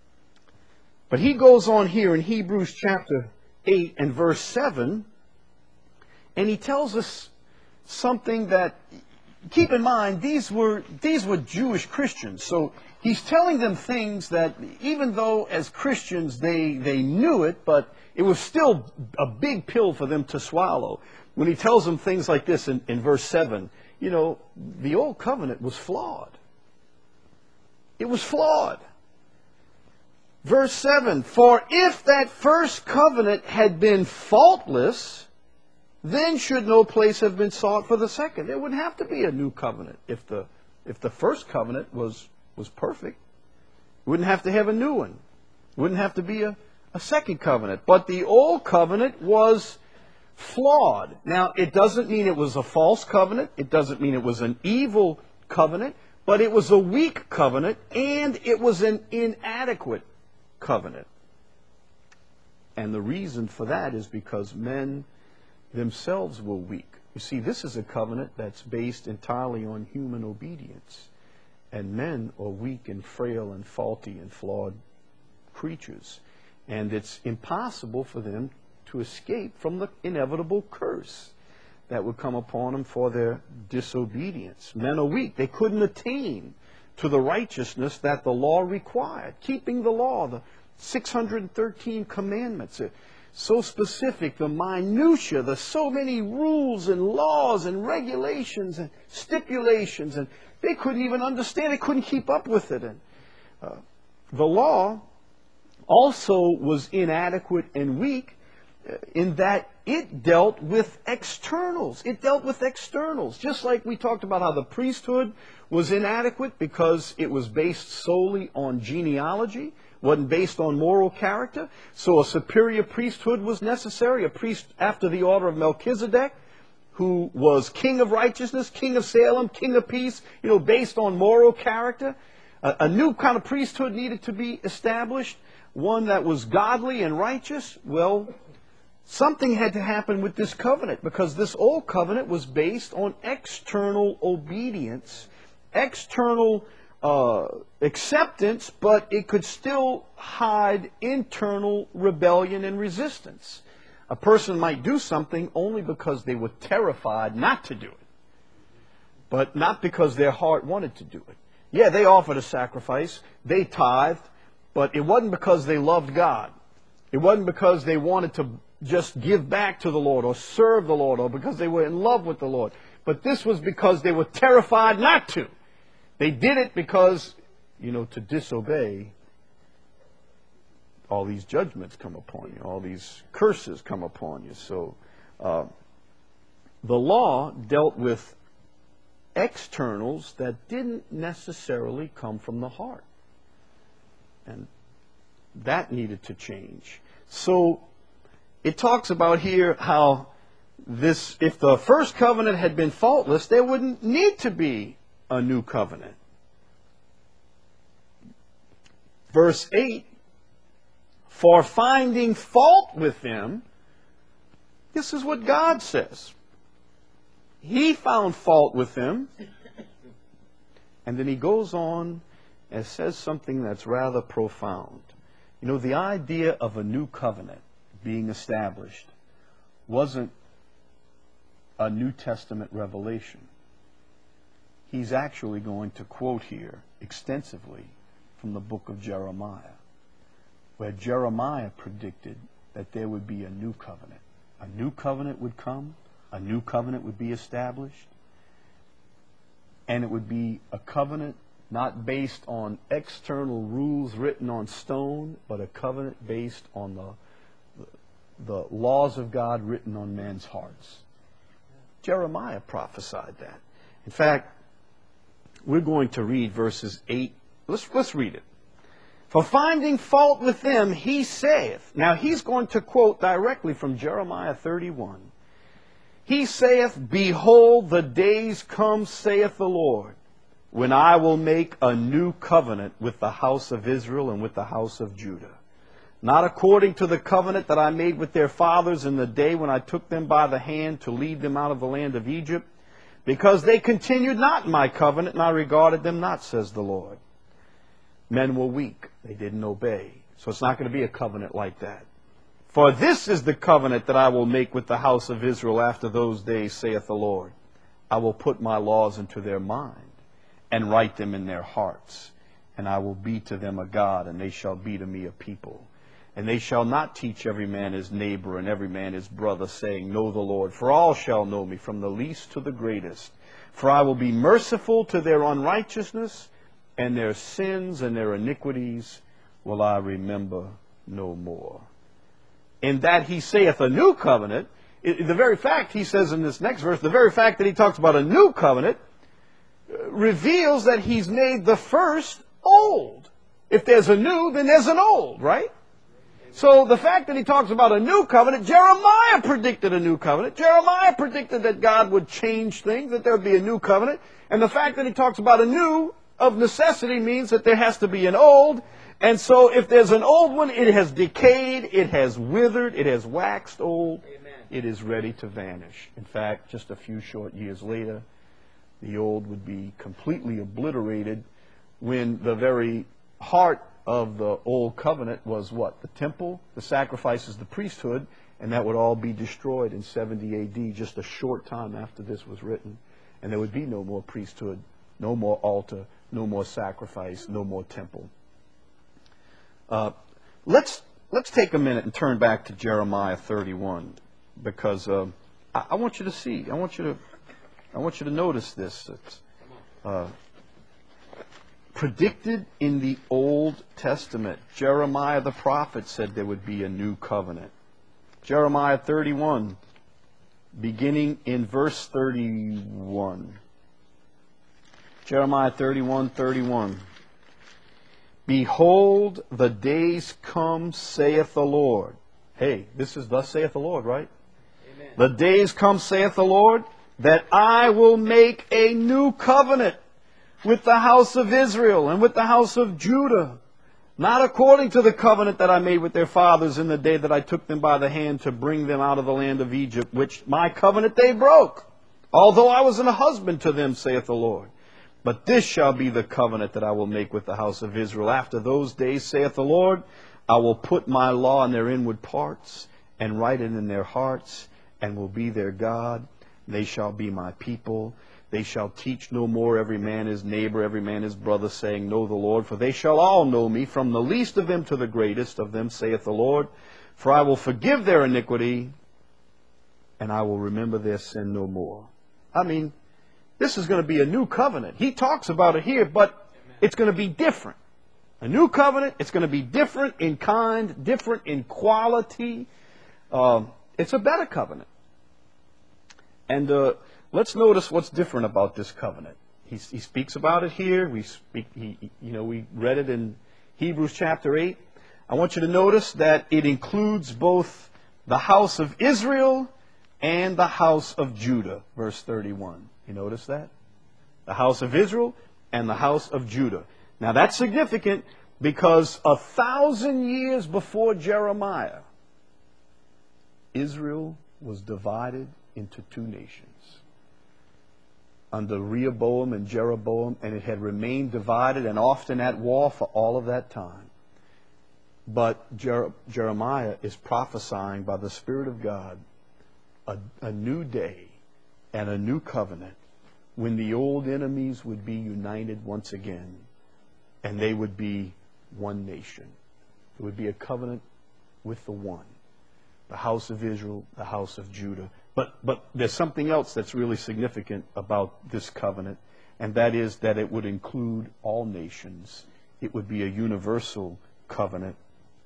he goes on here in Hebrews chapter 8 and verse 7, and he tells us something that, keep in mind, these were Jewish Christians. So he's telling them things that, even though as Christians they knew it, but it was still a big pill for them to swallow. When he tells them things like this in verse 7, the old covenant was flawed. It was flawed. Verse 7, for if that first covenant had been faultless, then should no place have been sought for the second. There wouldn't have to be a new covenant if the first covenant was perfect. We wouldn't have to have a new one. Wouldn't have to be a second covenant. But the old covenant was flawed. Now, it doesn't mean it was a false covenant. It doesn't mean it was an evil covenant. But it was a weak covenant, and it was an inadequate covenant. And the reason for that is because men themselves were weak. You see, this is a covenant that's based entirely on human obedience. And men are weak and frail and faulty and flawed creatures. And it's impossible for them to escape from the inevitable curse that would come upon them for their disobedience. Men are weak. They couldn't attain to the righteousness that the law required. Keeping the law, the 613 commandments, so specific, the minutiae, the so many rules and laws and regulations and stipulations, and they couldn't even understand it, couldn't keep up with it. And the law also was inadequate and weak in that it dealt with externals. It dealt with externals. Just like we talked about how the priesthood was inadequate because it was based solely on genealogy, wasn't based on moral character. So a superior priesthood was necessary, a priest after the order of Melchizedek, who was king of righteousness, king of Salem, king of peace, based on moral character. A new kind of priesthood needed to be established, one that was godly and righteous. Well, something had to happen with this covenant, because this old covenant was based on external obedience, external acceptance, but it could still hide internal rebellion and resistance. A person might do something only because they were terrified not to do it, but not because their heart wanted to do it. Yeah, they offered a sacrifice, they tithed, but it wasn't because they loved God. It wasn't because they wanted to just give back to the Lord or serve the Lord or because they were in love with the Lord. But this was because they were terrified not to. They did it because, to disobey, all these judgments come upon you, all these curses come upon you. So the law dealt with externals that didn't necessarily come from the heart. And that needed to change. So it talks about here how if the first covenant had been faultless, there wouldn't need to be a new covenant. Verse 8, for finding fault with them, this is what God says. He found fault with them. And then he goes on and says something that's rather profound. The idea of a new covenant being established wasn't a New Testament revelation. He's actually going to quote here extensively from the book of Jeremiah, where Jeremiah predicted that there would be a new covenant. A new covenant would come, a new covenant would be established, and it would be a covenant not based on external rules written on stone, but a covenant based on the laws of God written on men's hearts. Jeremiah prophesied that. In fact, we're going to read verses 8. Let's read it. For finding fault with them, he saith. Now he's going to quote directly from Jeremiah 31. He saith, Behold, the days come, saith the Lord, when I will make a new covenant with the house of Israel and with the house of Judah. Not according to the covenant that I made with their fathers in the day when I took them by the hand to lead them out of the land of Egypt, because they continued not in my covenant, and I regarded them not, says the Lord. Men were weak. They didn't obey. So it's not going to be a covenant like that. For this is the covenant that I will make with the house of Israel after those days, saith the Lord. I will put my laws into their mind and write them in their hearts. And I will be to them a God, and they shall be to me a people. And they shall not teach every man his neighbor and every man his brother, saying, Know the Lord. For all shall know me, from the least to the greatest. For I will be merciful to their unrighteousness, and their sins and their iniquities will I remember no more. In that he saith a new covenant, the very fact, he says in this next verse, the very fact that he talks about a new covenant reveals that he's made the first old. If there's a new, then there's an old, right? So the fact that he talks about a new covenant, Jeremiah predicted a new covenant. Jeremiah predicted that God would change things, that there would be a new covenant. And the fact that he talks about a new, of necessity, means that there has to be an old. And so if there's an old one, it has decayed, it has withered, it has waxed old. Amen. It is ready to vanish. In fact, just a few short years later, the old would be completely obliterated, when the very heart of the old covenant was what? The temple, the sacrifices, the priesthood, and that would all be destroyed in 70 AD, just a short time after this was written. And there would be no more priesthood, no more altar, no more sacrifice, no more temple. Let's take a minute and turn back to Jeremiah 31, because I want you to see, I want you to notice this. It's predicted in the Old Testament. Jeremiah the prophet said there would be a new covenant. Jeremiah 31, beginning in verse 31. Jeremiah 31:31. Behold, the days come, saith the Lord. Hey, this is thus saith the Lord, right? Amen. The days come, saith the Lord, that I will make a new covenant with the house of Israel and with the house of Judah, not according to the covenant that I made with their fathers in the day that I took them by the hand to bring them out of the land of Egypt, which my covenant they broke, although I was a husband to them, saith the Lord. But this shall be the covenant that I will make with the house of Israel. After those days, saith the Lord, I will put my law in their inward parts, and write it in their hearts, and will be their God. They shall be my people. They shall teach no more every man his neighbor, every man his brother, saying, Know the Lord. For they shall all know me, from the least of them to the greatest of them, saith the Lord. For I will forgive their iniquity, and I will remember their sin no more. I mean, this is going to be a new covenant. He talks about it here, but it's going to be different. A new covenant, it's going to be different in kind, different in quality. It's a better covenant. And let's notice what's different about this covenant. He speaks about it here. We read it in Hebrews chapter 8. I want you to notice that it includes both the house of Israel and the house of Judah, verse 31. You notice that? The house of Israel and the house of Judah. Now that's significant, because 1,000 years before Jeremiah, Israel was divided into two nations under Rehoboam and Jeroboam, and it had remained divided and often at war for all of that time. But Jeremiah is prophesying by the Spirit of God a new day and a new covenant, when the old enemies would be united once again. and they would be one nation. It would be a covenant with the one, the house of Israel, the house of Judah. But there's something else that's really significant about this covenant, and that is that it would include all nations. It would be a universal covenant.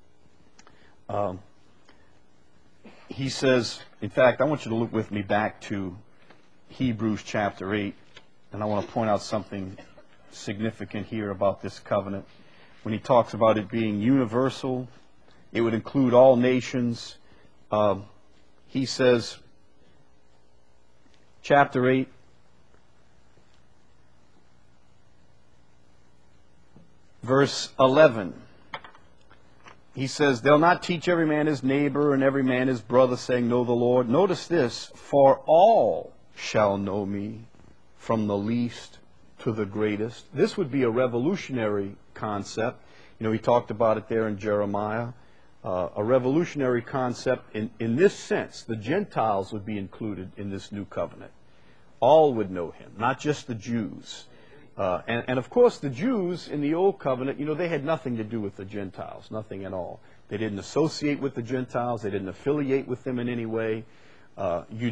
He says, in fact, I want you to look with me back to Hebrews chapter 8, and I want to point out something significant here about this covenant. When he talks about it being universal, it would include all nations. He says, chapter 8, verse 11. He says, they'll not teach every man his neighbor and every man his brother, saying, know the Lord. Notice this, for all shall know me, from the least to the greatest. This would be a revolutionary concept. You know, he talked about it there in Jeremiah. A revolutionary concept in this sense. The Gentiles would be included in this new covenant. All would know him, not just the Jews. And of course, the Jews in the Old Covenant, you know, they had nothing to do with the Gentiles, nothing at all. They didn't associate with the Gentiles. They didn't affiliate with them in any way. They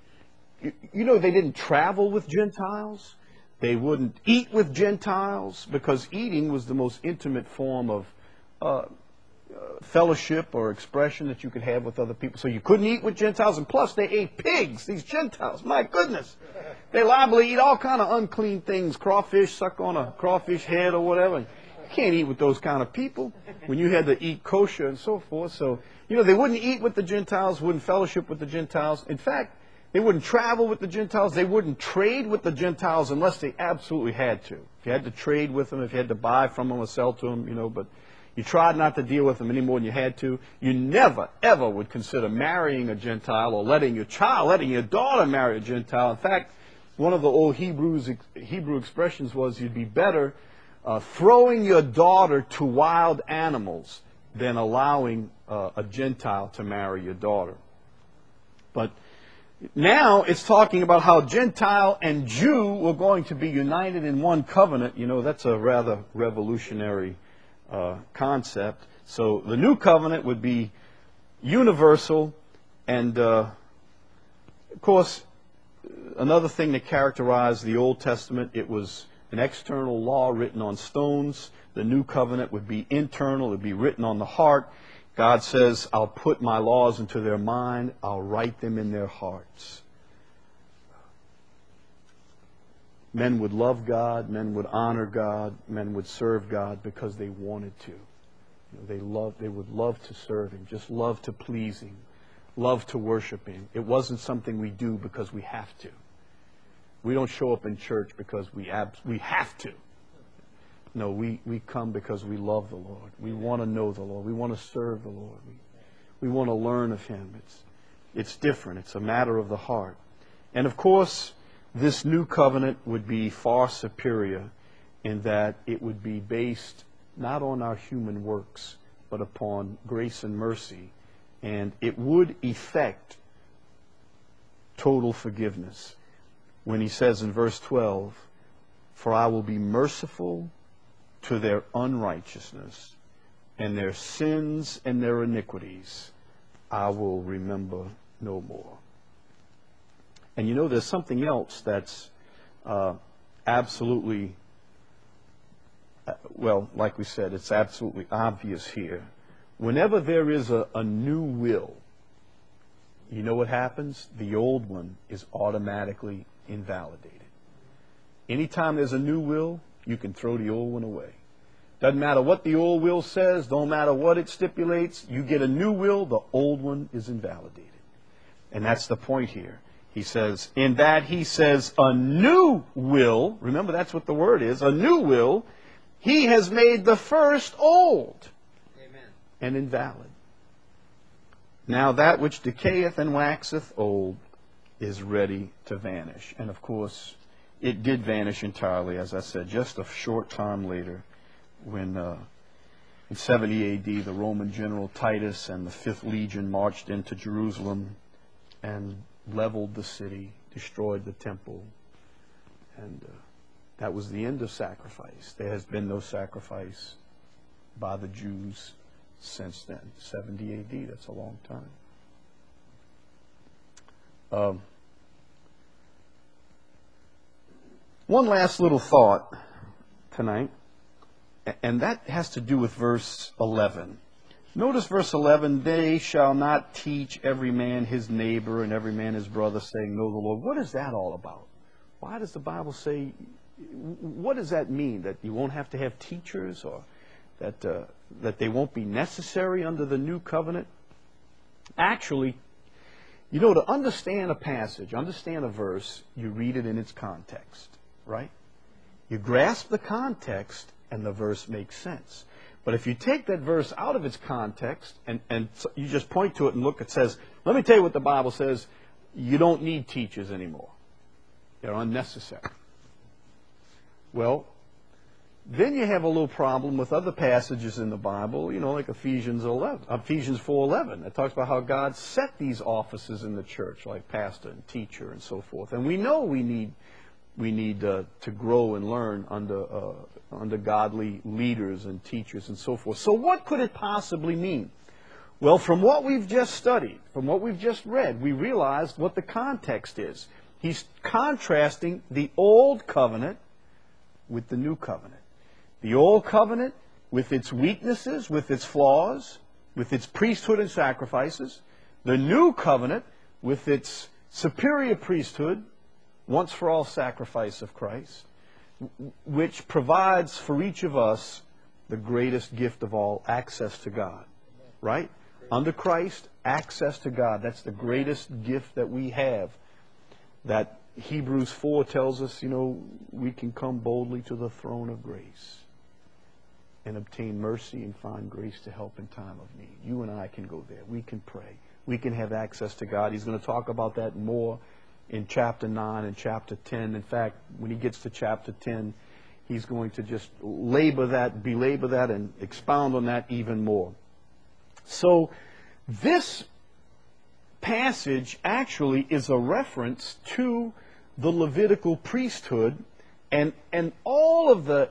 didn't travel with Gentiles. They wouldn't eat with Gentiles, because eating was the most intimate form of fellowship or expression that you could have with other people. So you couldn't eat with Gentiles, and plus they ate pigs, these Gentiles. My goodness. They liable to eat all kind of unclean things, crawfish, suck on a crawfish head or whatever. You can't eat with those kind of people when you had to eat kosher and so forth. So, you know, they wouldn't eat with the Gentiles, wouldn't fellowship with the Gentiles. In fact, they wouldn't travel with the Gentiles. They wouldn't trade with the Gentiles unless they absolutely had to. If you had to trade with them, if you had to buy from them or sell to them, you know, but you tried not to deal with them any more than you had to. You never, ever would consider marrying a Gentile or letting your daughter marry a Gentile. In fact, one of the old Hebrew expressions was, you'd be better throwing your daughter to wild animals than allowing a Gentile to marry your daughter. But now it's talking about how Gentile and Jew were going to be united in one covenant. You know, that's a rather revolutionary concept. So the new covenant would be universal, and of course, another thing that characterized the Old Testament, it was an external law written on stones. The new covenant would be internal, it would be written on the heart. God says, I'll put my laws into their mind, I'll write them in their hearts. Men would love God, men would honor God, men would serve God because they wanted to. You know, they would love to serve Him, just love to please Him, love to worship Him. It wasn't something we do because we have to. We don't show up in church because we have to. No, we come because we love the Lord. We want to know the Lord. We want to serve the Lord. We want to learn of Him. It's different. It's a matter of the heart. And of course, this new covenant would be far superior in that it would be based not on our human works, but upon grace and mercy. And it would effect total forgiveness. When he says in verse 12, for I will be merciful to their unrighteousness, and their sins and their iniquities I will remember no more. And you know, there's something else that's absolutely, well, like we said, it's absolutely obvious here. Whenever there is a new will, you know what happens? The old one is automatically invalidated. Anytime there's a new will, you can throw the old one away. Doesn't matter what the old will says, don't matter what it stipulates, you get a new will, the old one is invalidated. And that's the point here. He says, in that he says a new will, remember that's what the word is, a new will, he has made the first old. Amen. And invalid. Now that which decayeth and waxeth old is ready to vanish. And of course, it did vanish entirely, as I said, just a short time later when in 70 A.D. the Roman general Titus and the 5th Legion marched into Jerusalem and leveled the city, destroyed the temple, and That was the end of sacrifice. There has been no sacrifice by the Jews since then. 70 AD, that's a long time. One last little thought tonight, and that has to do with verse 11. Notice verse 11, they shall not teach every man his neighbor and every man his brother, saying, know the Lord. What is that all about? Why does the Bible say, what does that mean? That you won't have to have teachers, or that they won't be necessary under the new covenant? Actually, you know, to understand a passage, understand a verse, you read it in its context, right? You grasp the context and the verse makes sense. But if you take that verse out of its context and you just point to it and look, it says, let me tell you what the Bible says, you don't need teachers anymore. They're unnecessary. Well, then you have a little problem with other passages in the Bible, you know, like Ephesians 4:11. That talks about how God set these offices in the church, like pastor and teacher and so forth. And we know we need to grow and learn under godly leaders and teachers and so forth. So what could it possibly mean? Well, from what we've just studied, from what we've just read, we realized what the context is. He's contrasting the old covenant with the new covenant. The old covenant with its weaknesses, with its flaws, with its priesthood and sacrifices. The new covenant with its superior priesthood, once for all sacrifice of Christ, which provides for each of us the greatest gift of all, access to God. Right? Under Christ, access to God. That's the greatest gift that we have. That Hebrews 4 tells us, you know, we can come boldly to the throne of grace and obtain mercy and find grace to help in time of need. You and I can go there. We can pray. We can have access to God. He's going to talk about that more in chapter 9 and chapter 10. In fact, when he gets to chapter 10, he's going to just belabor that and expound on that even more. So this passage actually is a reference to the Levitical priesthood and all of the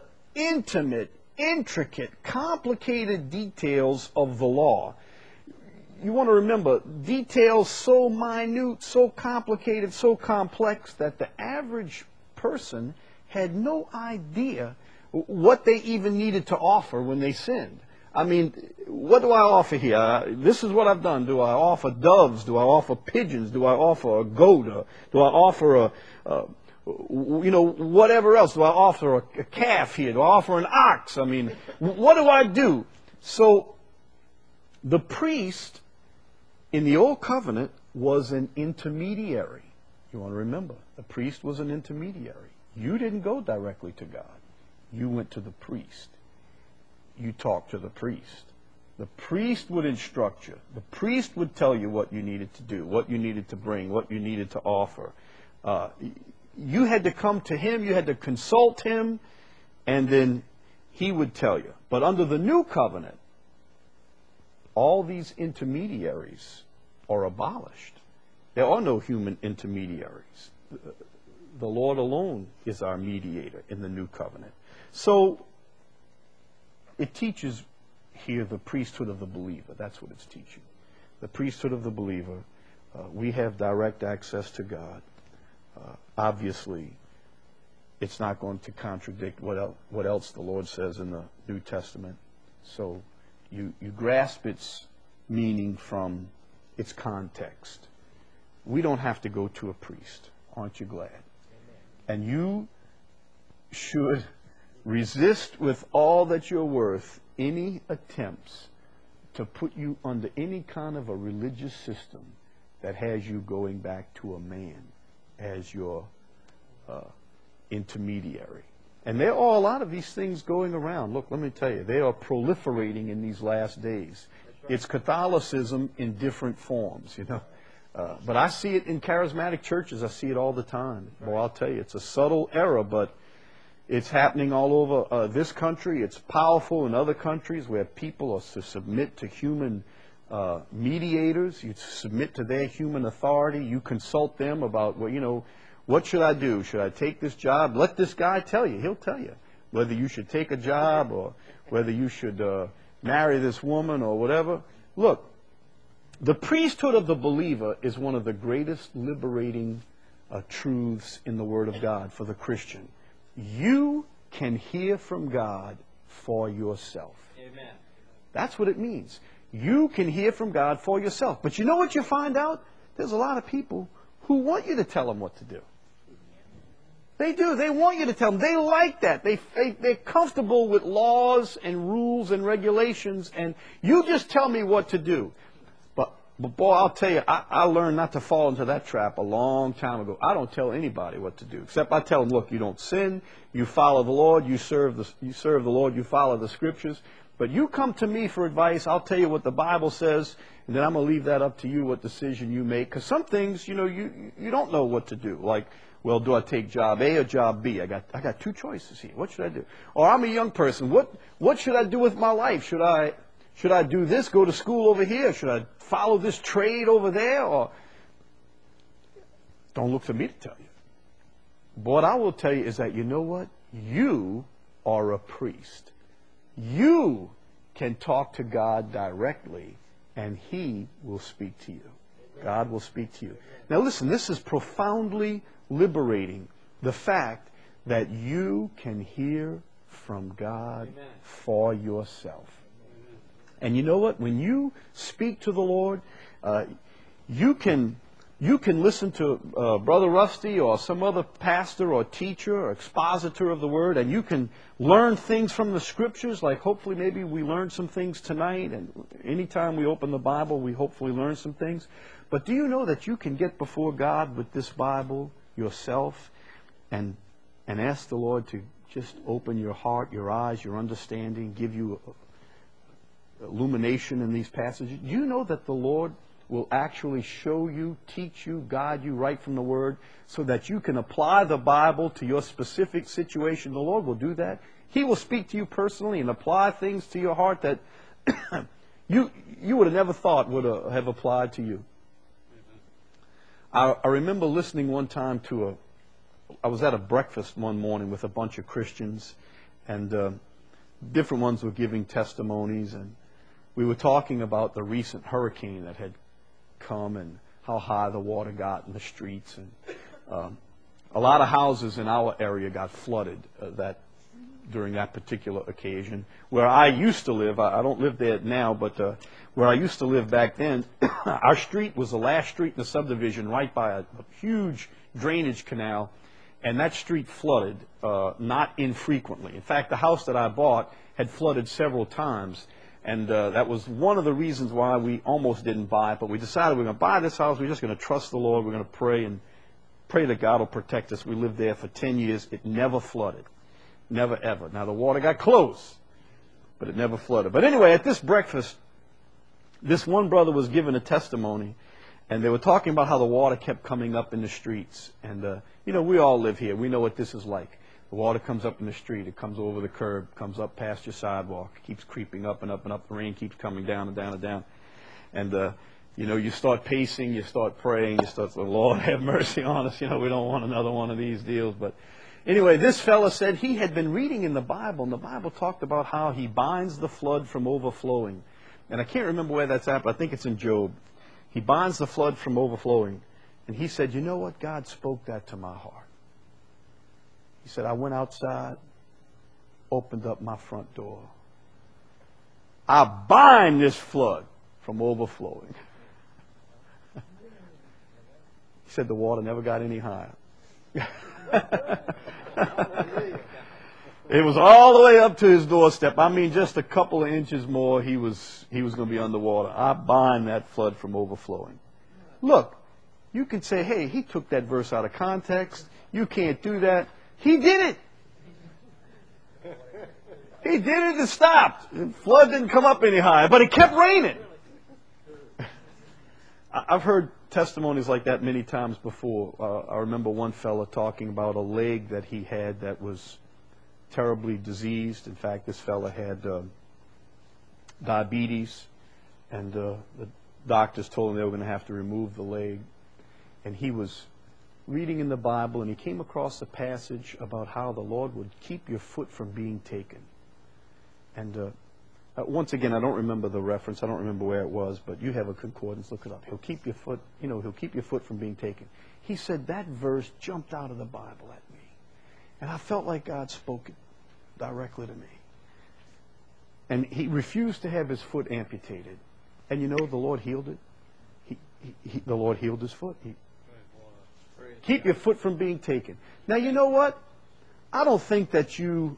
intricate, complicated details of the law. You want to remember, details so minute, so complicated, so complex that the average person had no idea what they even needed to offer when they sinned. I mean, what do I offer here? This is what I've done. Do I offer doves? Do I offer pigeons? Do I offer a goat? Do I offer whatever else? Do I offer a calf here? Do I offer an ox? I mean, what do I do? So the priest in the Old Covenant was an intermediary. You want to remember, the priest was an intermediary. You didn't go directly to God. You went to the priest. You talked to the priest. The priest would instruct you. The priest would tell you what you needed to do, what you needed to bring, what you needed to offer. You had to come to him, you had to consult him, and then he would tell you. But under the new covenant, all these intermediaries are abolished. There are no human intermediaries. The Lord alone is our mediator in the new covenant. So it teaches here the priesthood of the believer. That's what it's teaching. The priesthood of the believer. We have direct access to God. Obviously, it's not going to contradict what else the Lord says in the New Testament. So you grasp its meaning from its context. We don't have to go to a priest. Aren't you glad? And you should resist with all that you're worth any attempts to put you under any kind of a religious system that has you going back to a man as your intermediary. And there are a lot of these things going around. Look, let me tell you, they are proliferating in these last days. It's Catholicism in different forms, you know. But I see it in charismatic churches. I see it all the time. Well, I'll tell you, it's a subtle error, but it's happening all over this country. It's powerful in other countries where people are to submit to human mediators. You submit to their human authority. You consult them about, well, you know, What should I do? Should I take this job? Let this guy tell you. He'll tell you whether you should take a job or whether you should marry this woman or whatever. Look, the priesthood of the believer is one of the greatest liberating truths in the Word of God for the Christian. You can hear from God for yourself. Amen. That's what it means. You can hear from God for yourself. But you know what you find out? There's a lot of people who want you to tell them what to do. They do. They want you to tell them. They like that. They're comfortable with laws and rules and regulations, and you just tell me what to do. But boy, I'll tell you, I learned not to fall into that trap a long time ago. I don't tell anybody what to do, except I tell them, look, you don't sin, you follow the Lord, you serve the Lord, you follow the Scriptures. But you come to me for advice, I'll tell you what the Bible says, and then I'm going to leave that up to you, what decision you make. Because some things, you don't know what to do. Like, well, do I take job A or job B? I got two choices here. What should I do? Or I'm a young person. What should I do with my life? Should I do this, go to school over here? Should I follow this trade over there? Or don't look for me to tell you. What I will tell you is that, you know what? You are a priest. You can talk to God directly, and He will speak to you. God will speak to you. Now listen, this is profoundly liberating, the fact that you can hear from God for yourself. And you know what? When you speak to the Lord, you can listen to Brother Rusty or some other pastor or teacher or expositor of the Word, and you can learn things from the Scriptures, like hopefully maybe we learned some things tonight, and anytime we open the Bible, we hopefully learn some things. But do you know that you can get before God with this Bible yourself and ask the Lord to just open your heart, your eyes, your understanding, give you illumination in these passages? Do you know that the Lord will actually show you, teach you, guide you right from the Word so that you can apply the Bible to your specific situation? The Lord will do that. He will speak to you personally and apply things to your heart that you would have never thought would have applied to you. I remember listening one time to I was at a breakfast one morning with a bunch of Christians, and different ones were giving testimonies, and we were talking about the recent hurricane that had come and how high the water got in the streets. And a lot of houses in our area got flooded during that particular occasion. Where I used to live, I don't live there now, but where I used to live back then, our street was the last street in the subdivision right by a huge drainage canal, and that street flooded not infrequently. In fact, the house that I bought had flooded several times. And that was one of the reasons why we almost didn't buy it. But we decided we're going to buy this house. We're just going to trust the Lord. We're going to pray and pray that God will protect us. We lived there for 10 years. It never flooded. Never, ever. Now, the water got close, but it never flooded. But anyway, at this breakfast, this one brother was giving a testimony, and they were talking about how the water kept coming up in the streets. And, we all live here. We know what this is like. The water comes up in the street. It comes over the curb, comes up past your sidewalk, keeps creeping up and up and up. The rain keeps coming down and down and down. And, you start pacing, you start praying, you start saying, Lord, have mercy on us. We don't want another one of these deals. But anyway, this fella said he had been reading in the Bible, and the Bible talked about how He binds the flood from overflowing. And I can't remember where that's at, but I think it's in Job. He binds the flood from overflowing. And he said, you know what? God spoke that to my heart. He said, I went outside, opened up my front door. I bind this flood from overflowing. He said the water never got any higher. It was all the way up to his doorstep. I mean, just a couple of inches more, he was going to be underwater. I bind that flood from overflowing. Look, you can say, hey, he took that verse out of context. You can't do that. He did it. He did it and stopped. The flood didn't come up any higher, but it kept raining. I've heard testimonies like that many times before. I remember one fella talking about a leg that he had that was terribly diseased. In fact, this fella had diabetes, and the doctors told him they were going to have to remove the leg. And he was reading in the Bible, and he came across a passage about how the Lord would keep your foot from being taken. And once again, I don't remember the reference. I don't remember where it was, but you have a concordance. Look it up. He'll keep your foot, he'll keep your foot from being taken. He said that verse jumped out of the Bible at me. And I felt like God spoke it directly to me. And he refused to have his foot amputated. And the Lord healed it. The Lord healed his foot. Keep your foot from being taken. Now, you know what? I don't think that you...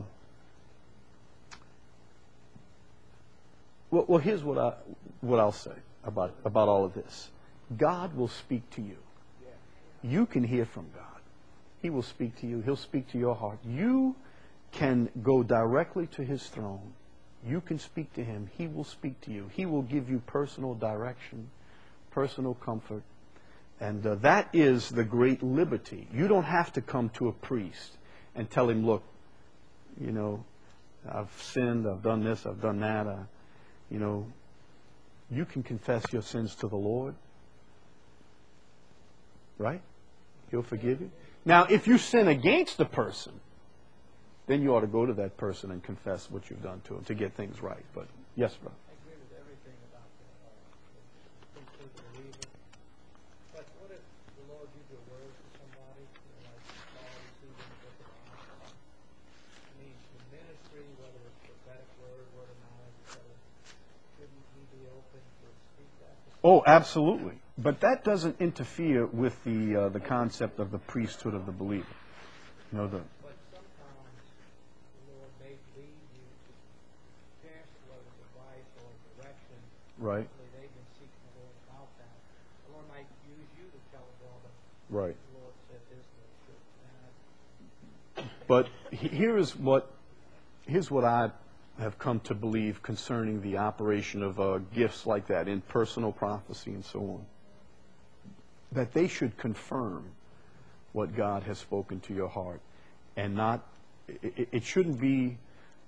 Well, here's what I'll say about all of this. God will speak to you. You can hear from God. He will speak to you. He'll speak to your heart. You can go directly to His throne. You can speak to Him. He will speak to you. He will give you personal direction, personal comfort. And that is the great liberty. You don't have to come to a priest and tell him, look, I've sinned, I've done this, I've done that. You can confess your sins to the Lord. Right? He'll forgive you. Now, if you sin against a person, then you ought to go to that person and confess what you've done to him to get things right. But, yes, brother. I agree with everything about the believer. But what if the Lord gives a word to somebody, like Paul received in the book of Acts? I mean, the ministry, whether it's prophetic word of knowledge, etc., shouldn't he be open to speak that? Oh, absolutely. But that doesn't interfere with the concept of the priesthood of the believer. But sometimes the Lord may lead you to cast whether it's advice or direction. Right. They've been seeking the Lord about that. The Lord might use you to tell a brother. Right. The Lord said this, Lord should. But here's what I have come to believe concerning the operation of gifts like that in personal prophecy and so on. That they should confirm what God has spoken to your heart, and not. It shouldn't be.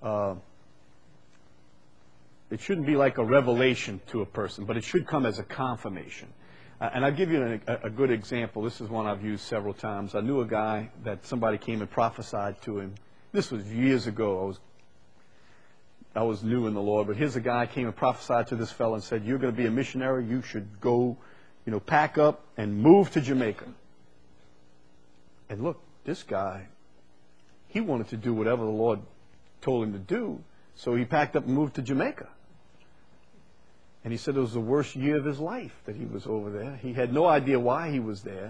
It shouldn't be like a revelation to a person, but it should come as a confirmation. And I'll give you a good example. This is one I've used several times. I knew a guy that somebody came and prophesied to him. This was years ago. I was new in the Lord, but here's a guy came and prophesied to this fellow and said, "You're going to be a missionary. You should go, pack up and move to Jamaica." And look, this guy, he wanted to do whatever the Lord told him to do, so he packed up and moved to Jamaica. And he said it was the worst year of his life that he was over there. He had no idea why he was there.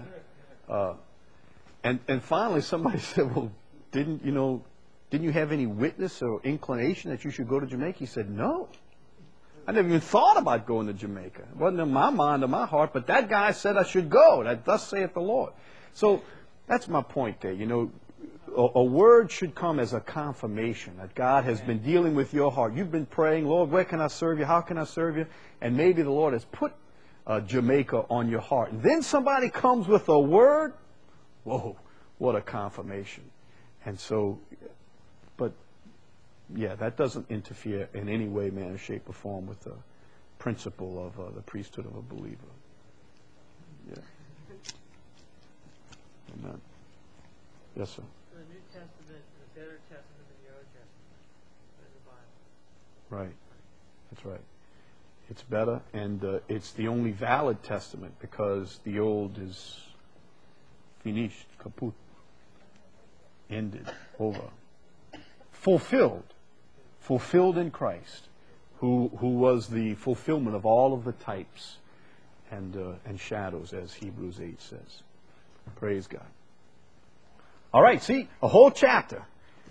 And finally somebody said, "Well, didn't you have any witness or inclination that you should go to Jamaica?" He said, "No. I never even thought about going to Jamaica. It wasn't in my mind or my heart, but that guy said I should go. That thus saith the Lord." So that's my point there. A word should come as a confirmation that God has been dealing with your heart. You've been praying, "Lord, where can I serve you? How can I serve you?" And maybe the Lord has put Jamaica on your heart. And then somebody comes with a word. Whoa, what a confirmation. And so, but yeah, that doesn't interfere in any way, manner, shape, or form with the principle of the priesthood of a believer. Yeah. Amen. Yes, sir. The New Testament, the better Testament than the Old Testament in the Bible. Right. That's right. It's better, and it's the only valid testament because the old is finished, kaput, ended, over, fulfilled in Christ, who was the fulfillment of all of the types and shadows, as Hebrews 8 says. Praise God. All right, see, a whole chapter.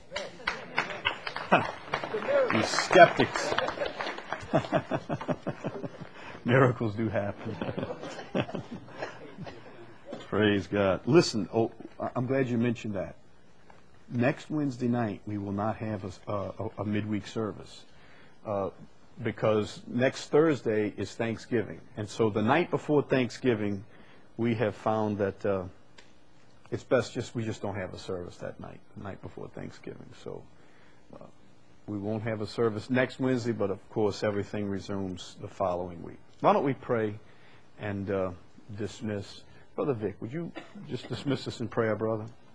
You skeptics. Miracles do happen. Praise God. Listen, I'm glad you mentioned that. Next Wednesday night, we will not have a midweek service because next Thursday is Thanksgiving. And so the night before Thanksgiving, we have found that it's best we just don't have a service that night, the night before Thanksgiving. So we won't have a service next Wednesday, but of course everything resumes the following week. Why don't we pray and dismiss? Brother Vic, would you just dismiss us in prayer, brother?